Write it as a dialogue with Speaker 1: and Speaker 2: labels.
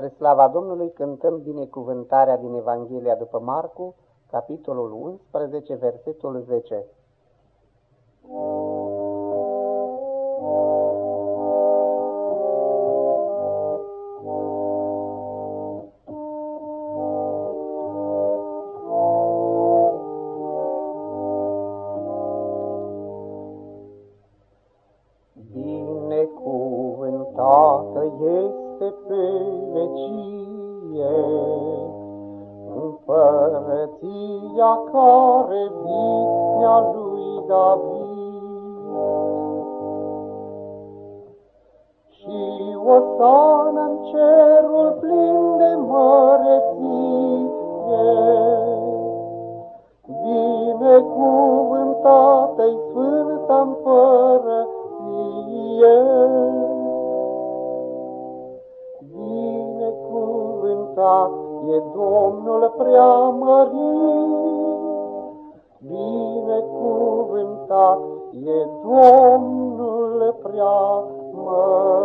Speaker 1: Spre slava Domnului cântăm binecuvântarea din Evanghelia după Marcu, capitolul 11, versetul 10. Binecuvântată este pe vecie împărăția care vine a lui David. Și osană-n cerul plin de măreție, binecuvântată-i Sfânta Împărăție. Binecuvântat e Domnul preamărit, binecuvântat e Domnul preamărit.